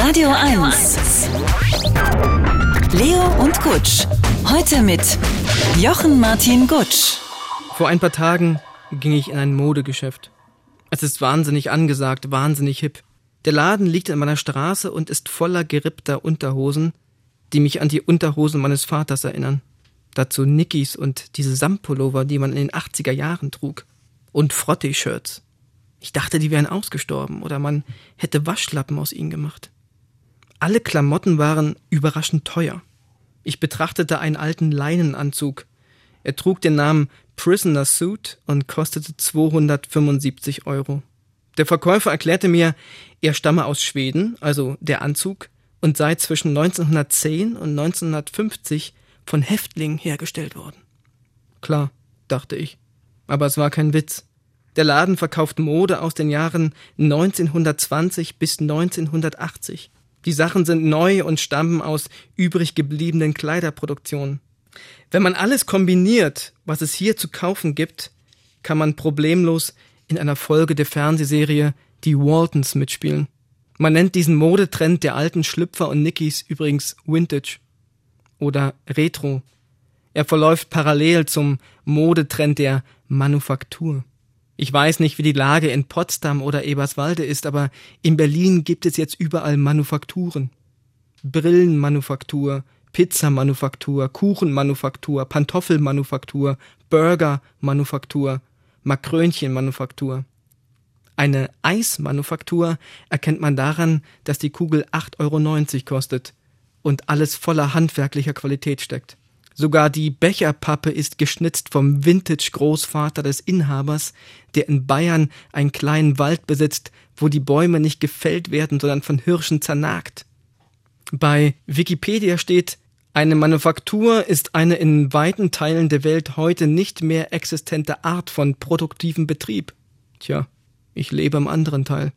Radio 1. Leo und Gutsch. Heute mit Jochen Martin Gutsch. Vor ein paar Tagen ging ich in ein Modegeschäft. Es ist wahnsinnig angesagt, wahnsinnig hip. Der Laden liegt in meiner Straße und ist voller gerippter Unterhosen, die mich an die Unterhosen meines Vaters erinnern. Dazu Nickies und diese Samtpullover, die man in den 80er Jahren trug. Und Frottee-Shirts. Ich dachte, die wären ausgestorben oder man hätte Waschlappen aus ihnen gemacht. Alle Klamotten waren überraschend teuer. Ich betrachtete einen alten Leinenanzug. Er trug den Namen Prisoner Suit und kostete 275 €. Der Verkäufer erklärte mir, er stamme aus Schweden, also der Anzug, und sei zwischen 1910 und 1950 von Häftlingen hergestellt worden. Klar, dachte ich, aber es war kein Witz. Der Laden verkauft Mode aus den Jahren 1920 bis 1980. Die Sachen sind neu und stammen aus übrig gebliebenen Kleiderproduktionen. Wenn man alles kombiniert, was es hier zu kaufen gibt, kann man problemlos in einer Folge der Fernsehserie Die Waltons mitspielen. Man nennt diesen Modetrend der alten Schlüpfer und Nickies übrigens Vintage oder Retro. Er verläuft parallel zum Modetrend der Manufaktur. Ich weiß nicht, wie die Lage in Potsdam oder Eberswalde ist, aber in Berlin gibt es jetzt überall Manufakturen. Brillenmanufaktur, Pizzamanufaktur, Kuchenmanufaktur, Pantoffelmanufaktur, Burgermanufaktur, Makrönchenmanufaktur. Eine Eismanufaktur erkennt man daran, dass die Kugel 8,90 € kostet und alles voller handwerklicher Qualität steckt. Sogar die Becherpappe ist geschnitzt vom Vintage-Großvater des Inhabers, der in Bayern einen kleinen Wald besitzt, wo die Bäume nicht gefällt werden, sondern von Hirschen zernagt. Bei Wikipedia steht, eine Manufaktur ist eine in weiten Teilen der Welt heute nicht mehr existente Art von produktivem Betrieb. Tja, ich lebe am anderen Teil.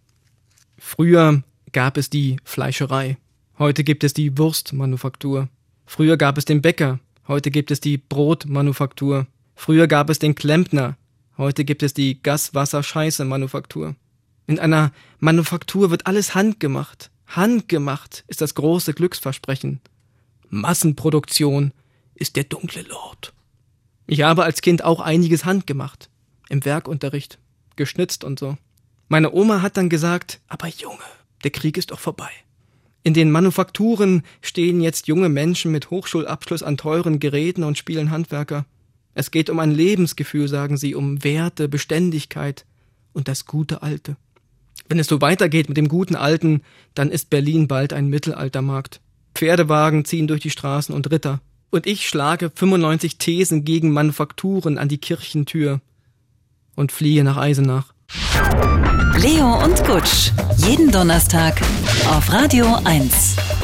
Früher gab es die Fleischerei. Heute gibt es die Wurstmanufaktur. Früher gab es den Bäcker. Heute gibt es die Brotmanufaktur. Früher gab es den Klempner. Heute gibt es die Gas-Wasser-Scheiße-Manufaktur. In einer Manufaktur wird alles handgemacht. Handgemacht ist das große Glücksversprechen. Massenproduktion ist der dunkle Lord. Ich habe als Kind auch einiges handgemacht. Im Werkunterricht. Geschnitzt und so. Meine Oma hat dann gesagt, aber Junge, der Krieg ist doch vorbei. In den Manufakturen stehen jetzt junge Menschen mit Hochschulabschluss an teuren Geräten und spielen Handwerker. Es geht um ein Lebensgefühl, sagen sie, um Werte, Beständigkeit und das gute Alte. Wenn es so weitergeht mit dem guten Alten, dann ist Berlin bald ein Mittelaltermarkt. Pferdewagen ziehen durch die Straßen und Ritter. Und ich schlage 95 Thesen gegen Manufakturen an die Kirchentür und fliehe nach Eisenach. Leo und Gutsch. Jeden Donnerstag auf Radio 1.